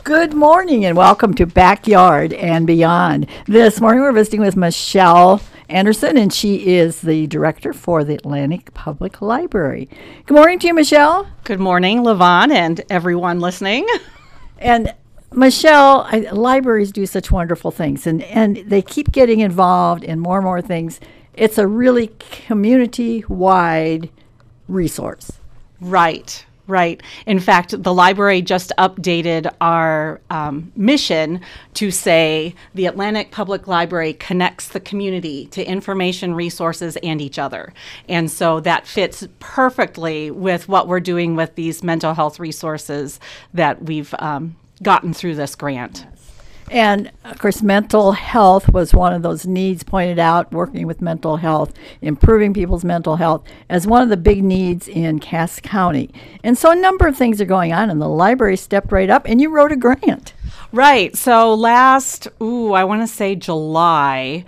Good morning and welcome to Backyard and Beyond. This morning we're visiting with Michelle Anderson, and she is the director for the Atlantic Public Library. Good morning to you, Michelle. Good morning, Levon, and everyone listening. And Michelle, libraries do such wonderful things, and they keep getting involved in more and more things. It's a really community-wide resource. Right. In fact, the library just updated our mission to say the Atlantic Public Library connects the community to information, resources, and each other. And so that fits perfectly with what we're doing with these mental health resources that we've gotten through this grant. And, of course, mental health was one of those needs pointed out, working with mental health, improving people's mental health as one of the big needs in Cass County. And so a number of things are going on, and the library stepped right up, and you wrote a grant. Right. So last, I want to say July,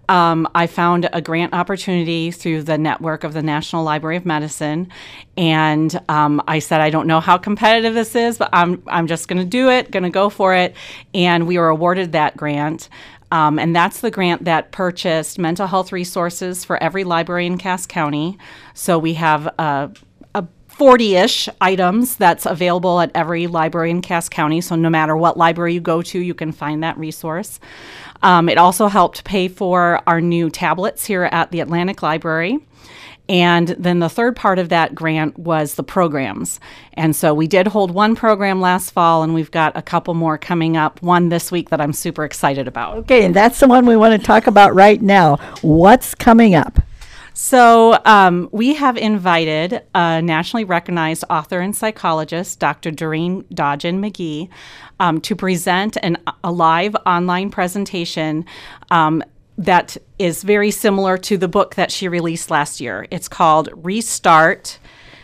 I found a grant opportunity through the network of the National Library of Medicine, and I said, I don't know how competitive this is, but I'm just going to do it, going to go for it, and we were awarded that grant. And that's the grant that purchased mental health resources for every library in Cass County. So we have a 40-ish items that's available at every library in Cass County. So no matter what library you go to, you can find that resource. It also helped pay for our new tablets here at the Atlantic Library. And then the third part of that grant was the programs. And so we did hold one program last fall, and we've got a couple more coming up, one this week that I'm super excited about. Okay, and that's the one we want to talk about right now. What's coming up? So we have invited a nationally recognized author and psychologist, Dr. Doreen Dodgen-McGee, to present a live online presentation that is very similar to the book that she released last year. It's called Restart,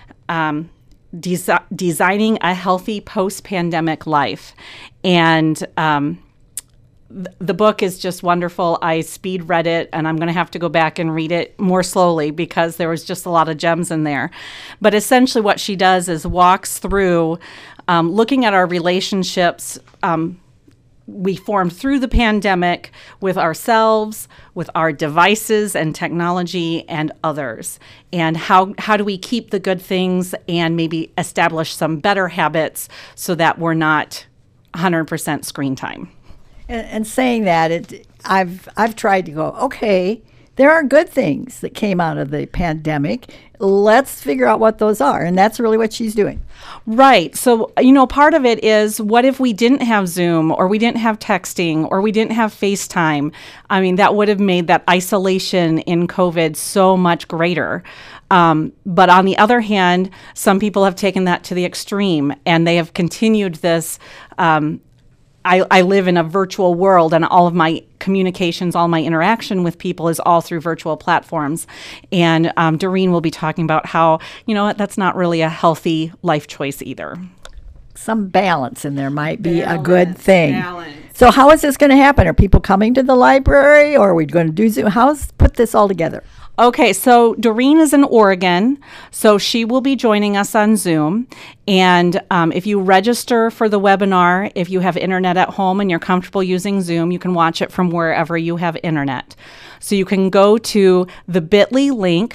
Designing a Healthy Post-Pandemic Life. And the book is just wonderful. I speed read it, and I'm going to have to go back and read it more slowly because there was just a lot of gems in there. But essentially what she does is walks through looking at our relationships we formed through the pandemic with ourselves, with our devices and technology and others. And how do we keep the good things and maybe establish some better habits so that we're not 100% screen time. And saying that, I've tried to go, okay, there are good things that came out of the pandemic. Let's figure out what those are. And that's really what she's doing. Right. So, part of it is, what if we didn't have Zoom, or we didn't have texting, or we didn't have FaceTime? I mean, that would have made that isolation in COVID so much greater. But on the other hand, some people have taken that to the extreme, and they have continued this. I live in a virtual world, and all of my communications, all my interaction with people is all through virtual platforms. And Doreen will be talking about how, that's not really a healthy life choice either. Some balance in there might be a good thing. Balance. So how is this going to happen? Are people coming to the library, or are we going to do Zoom? How's put this all together? Okay, so Doreen is in Oregon, so she will be joining us on Zoom. And if you register for the webinar, if you have internet at home and you're comfortable using Zoom, you can watch it from wherever you have internet. So you can go to the bit.ly link,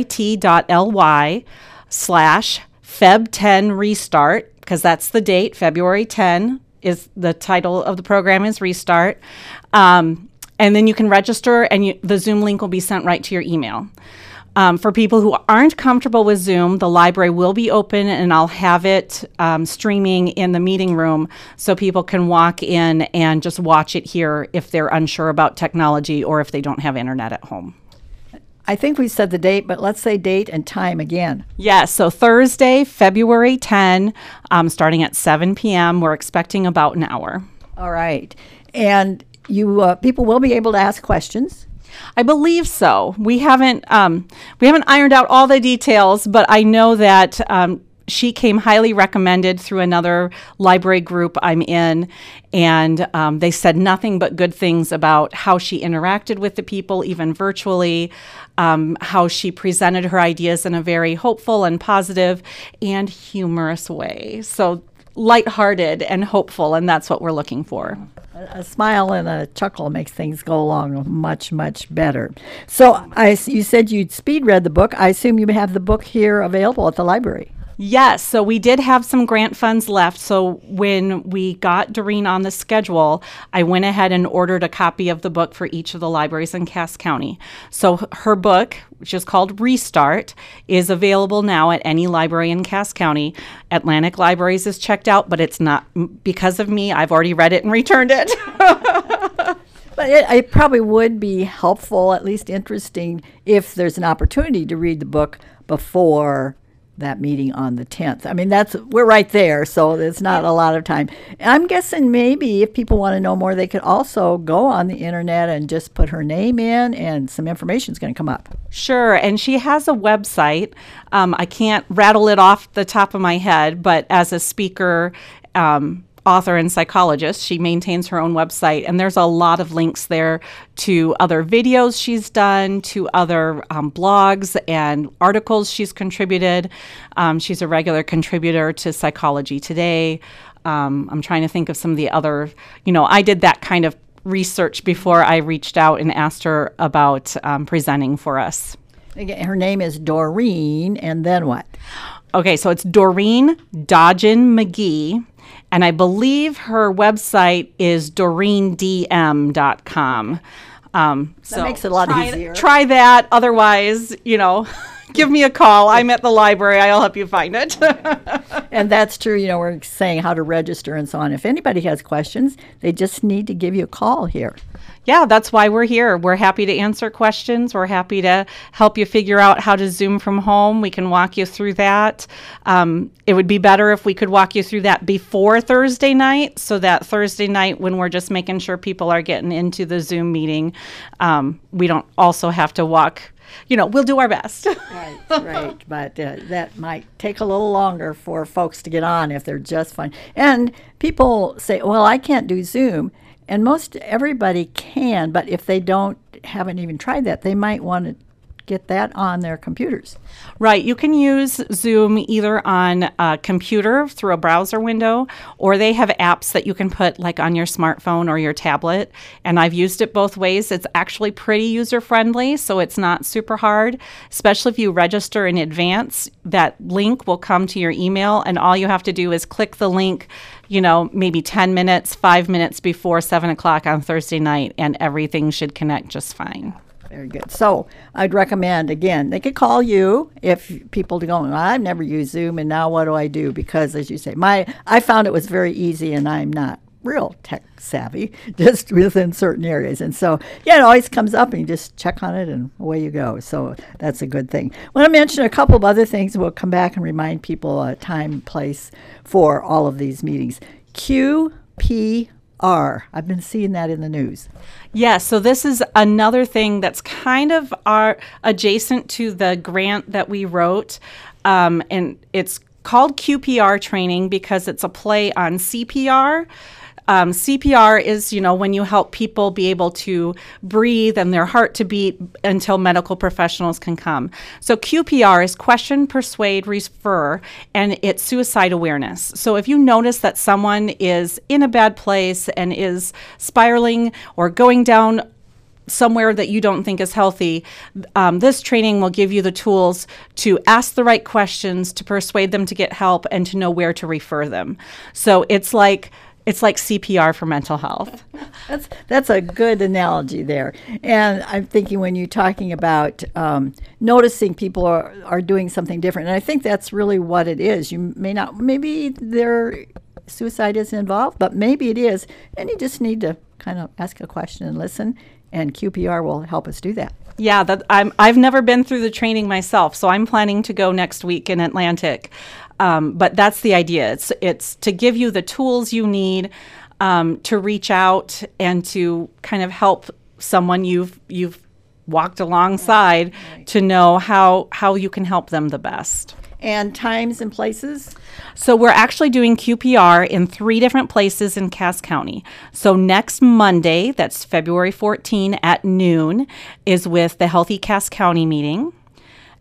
bit.ly/Feb10 Restart, because that's the date, February 10 is the title of the program is Restart. And then you can register, and the Zoom link will be sent right to your email. For people who aren't comfortable with Zoom, the library will be open, and I'll have it streaming in the meeting room so people can walk in and just watch it here if they're unsure about technology or if they don't have internet at home. I think we said the date, but let's say date and time again. Yes, so Thursday, February 10, starting at 7 p.m. We're expecting about an hour. All right. And people will be able to ask questions. I believe so. We haven't ironed out all the details, but I know that she came highly recommended through another library group I'm in, and they said nothing but good things about how she interacted with the people, even virtually, how she presented her ideas in a very hopeful and positive and humorous way. So lighthearted and hopeful, and that's what we're looking for. A smile and a chuckle makes things go along much, much better. So you said you'd speed read the book. I assume you have the book here available at the library. Yes, so we did have some grant funds left. So when we got Doreen on the schedule, I went ahead and ordered a copy of the book for each of the libraries in Cass County. So her book, which is called Restart, is available now at any library in Cass County. Atlantic Libraries is checked out, but it's not because of me. I've already read it and returned it. But it probably would be helpful, at least interesting, if there's an opportunity to read the book before that meeting on the 10th. I mean, we're right there, so there's not a lot of time. I'm guessing maybe if people want to know more, they could also go on the internet and just put her name in, and some information is going to come up. Sure, and she has a website. I can't rattle it off the top of my head, but as a speaker, author and psychologist, she maintains her own website, and there's a lot of links there to other videos she's done, to other blogs and articles she's contributed. She's a regular contributor to Psychology Today. I'm trying to think of some of the other, I did that kind of research before I reached out and asked her about presenting for us. Again, her name is Doreen, and then what? Okay, so it's Doreen Dodgen McGee. And I believe her website is DoreenDM.com. That makes it a lot easier. Try that. Otherwise, give me a call. I'm at the library. I'll help you find it. And that's true. We're saying how to register and so on. If anybody has questions, they just need to give you a call here. Yeah, that's why we're here. We're happy to answer questions. We're happy to help you figure out how to Zoom from home. We can walk you through that. It would be better if we could walk you through that before Thursday night, so that Thursday night, when we're just making sure people are getting into the Zoom meeting, we don't also have to walk. We'll do our best. Right. But that might take a little longer for folks to get on if they're just fine. And people say, well, I can't do Zoom. And most everybody can, but if they haven't even tried that, they might want to get that on their computers. Right. You can use Zoom either on a computer through a browser window, or they have apps that you can put like on your smartphone or your tablet. And I've used it both ways. It's actually pretty user-friendly, so it's not super hard, especially if you register in advance. That link will come to your email, and all you have to do is click the link, maybe 10 minutes, 5 minutes before 7 o'clock on Thursday night, and everything should connect just fine. Very good. So I'd recommend, again, they could call you if people go, I've never used Zoom, and now what do I do? Because, as you say, I found it was very easy, and I'm not real tech savvy, just within certain areas. And so, it always comes up, and you just check on it, and away you go. So that's a good thing. I want to mention a couple of other things. We'll come back and remind people a time, place for all of these meetings. QPR. I've been seeing that in the news. Yes, so this is another thing that's kind of adjacent to the grant that we wrote, and it's called QPR training because it's a play on CPR. CPR is, when you help people be able to breathe and their heart to beat until medical professionals can come. So QPR is question, persuade, refer, and it's suicide awareness. So if you notice that someone is in a bad place and is spiraling or going down somewhere that you don't think is healthy, this training will give you the tools to ask the right questions, to persuade them to get help, and to know where to refer them. So it's like CPR for mental health. That's a good analogy there. And I'm thinking when you're talking about noticing people are doing something different, and I think that's really what it is. You maybe their suicide isn't involved, but maybe it is, and you just need to kind of ask a question and listen, and QPR will help us do that. Yeah, I've never been through the training myself, so I'm planning to go next week in Atlantic. But that's the idea. It's to give you the tools you need to reach out and to kind of help someone you've walked alongside to know how you can help them the best. And times and places? So we're actually doing QPR in 3 different places in Cass County. So next Monday, that's February 14 at noon, is with the Healthy Cass County meeting.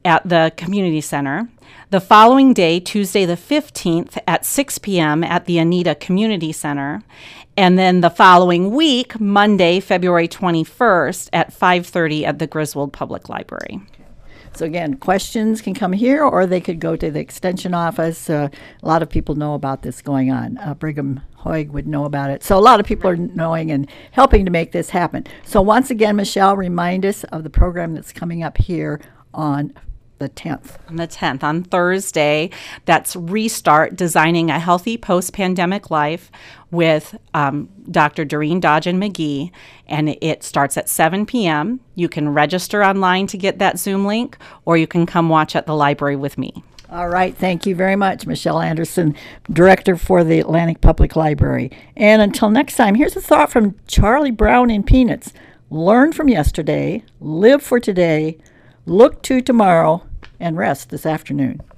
at the community center. The following day, Tuesday the 15th at 6 p.m. at the Anita Community Center. And then the following week, Monday, February 21st at 5:30 at the Griswold Public Library. So again, questions can come here, or they could go to the extension office. A lot of people know about this going on. Brigham Hoig would know about it. So a lot of people are knowing and helping to make this happen. So once again, Michelle, remind us of the program that's coming up here on the 10th. On the 10th, on Thursday, that's Restart Designing a Healthy Post-Pandemic Life with Dr. Doreen Dodgen McGee, and it starts at 7 p.m. You can register online to get that Zoom link, or you can come watch at the library with me. All right. Thank you very much, Michelle Anderson, Director for the Atlantic Public Library. And until next time, here's a thought from Charlie Brown in Peanuts. Learn from yesterday, live for today, look to tomorrow, and rest this afternoon.